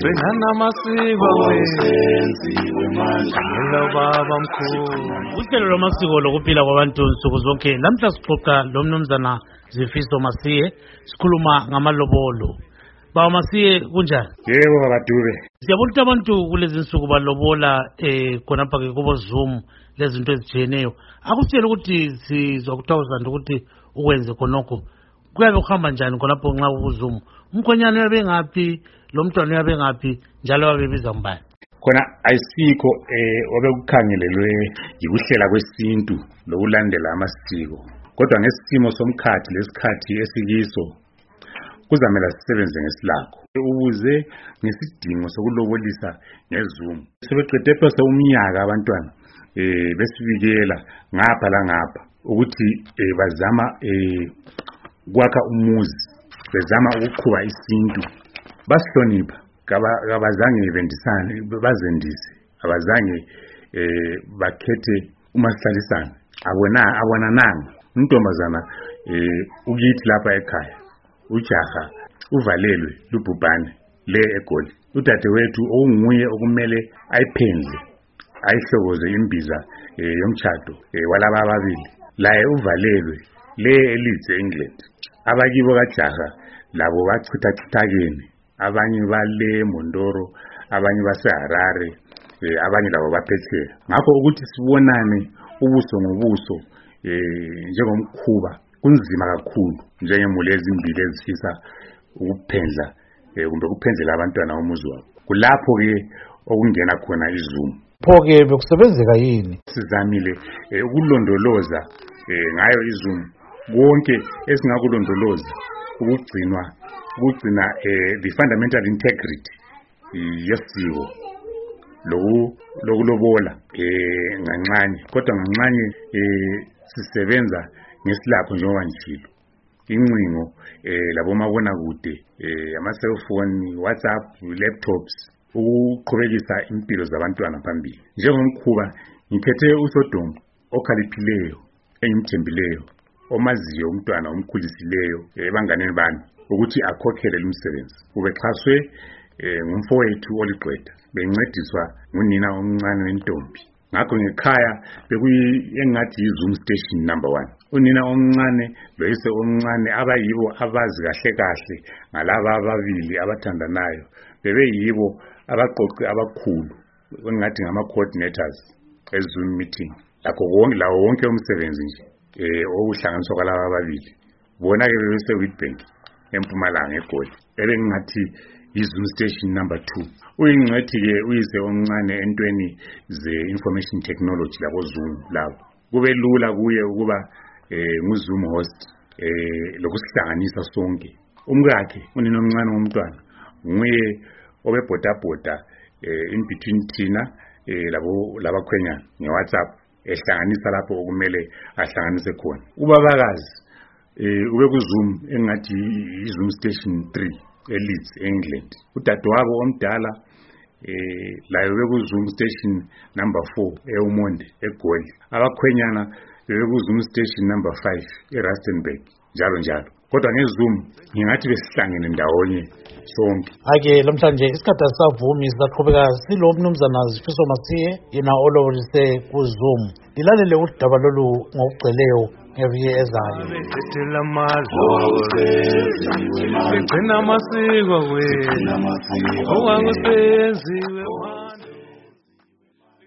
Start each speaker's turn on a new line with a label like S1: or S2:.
S1: gcina amasiko
S2: wenziwe manje
S1: lo baba mkhulu.
S3: Uhlelo lwamasiko lokuphila kwabantu nsuku zonke namhla sixoxa lo mnumzana Zifiso Masiye sikhuluma ngamalobolo. Baba Masiye kunjani?
S4: Yebo babadube.
S3: Siyabona ukuthi abantu kulezi nsuku balobola khonapha ke kubo Zoom lezinto ezijiyeneyo. Akusitshela ukuthi sizwa kuthiwa ukuthi ukwenze khonokho kuyabe kuhamba njani khonapho nxa ku Zoom. Umkhonyane uyabe ngaphi, lo mntwana uyabe ngaphi, njalo babebiza ngubani?
S4: Khona ayisikho obekukhangelelwe yikuhlela kwesintu lokulandela amasiko. Kodwa ngesimo somkhathi lesikhathi esikiso kuzamela sisebenze ngesilakho ukuze ngesidingo sokulobolisa ngeZoom. Sebeqede phose umnyaka abantwana besibikela ngapha la ngapha ukuthi bazama kwakha umuzi, bezama ukuqhuba isintu, basihlonipha kabazange bendisane bazendise, abazange bakhethe umasihlisana abonananga untombazana ukithi lapha ekhaya ujaha uvalelwe lubhubhane le eGoli. Udadewethu onguye okumele ayiphendle ayihlokoze imbiza yomtchado walaba ababili laye uvalelwe le eLeeds eEngland. Abakibo kajaha labo bachithachithakene, abanye bale Mondoro, abanye baseHarare, abanye labo baphetsheya. Ngakho ukuthi sibonane ubuso ngobuso njengomkhuba kunzima kakhulu njengemuli ezimbili ezifisa ukuphendla kumbe ukuphendlela abantwana umuzi wabo. Kulapho ke okungena khona iZoom.
S1: Pho ke bekusebenzeka yini?
S4: Sizamile ukulondoloza ngayo iZoom konke esingakulondoloza ukugcina the fundamental integrity yesiko lokulobola ngancane, kodwa ngancane sisebenza ngesilapho njengoba njilo. Incingo labomabona kude, ama-cellphone, WhatsApp, laptops, ukuqhubekisa impilo zabantwana phambili. Njengomkhuba ngikhethe uSodom okhaliphileyo, engimthembileyo, omaziyo umntwana omkhulisileyo ebanganeni bami ukuthi akhokhele lumsebenzi. Ubexhaswe ngumfowethu oliqeda, bencediswa ngunina omncane wentombi. Ngakho ngekhaya engathi yiZoom station number 1. Unina omncane loyise omncane abayibo abazi kahle kahle ngalaba ababili abathandanayo, bebeyibo abaqoqi abakhulu engathi ngama-coordinators eZoom meeting. Lawo wonke umsebenzi nje okuhlanganiswa kwalaba ababili. Bona ke bebese-Witbank eMpumalanga eGoli, ebengathi yiZoom station number 2. Uyingcwethi-ke uyise omncane entweni ze-information technology labo Zoom labo. Kube lula kuye ukuba nguZoom host lokusihlanganisa sonke. Umkakhe unina omncane womntwana nguye obebhodabhoda in between thina labakhwenyana ngeWhatsApp ehlanganisa lapho okumele ahlanganise khona. Ubabakazi ube kuZoom engathi yiZoom station 3 eLeeds eEngland. Udadewabo omdala laye ube kuZoom station number 4 eUmonde eGoli. Abakhwenyana bebe kuZoom station number 5 eRustenburg njalo njalo. Kodwa ngeZoom ngingathi besihlangene ndawonye sonke.
S1: Ake lamhlanje isikhathi asavumi sizaqhubeka silo mnumzana Zifiso Masiye yena olobolise kuZoom. Lilalele udaba lolu ngokugcweleyo ngeviki ezayo.
S2: Gcina amasiko wethu, okwakusenziwe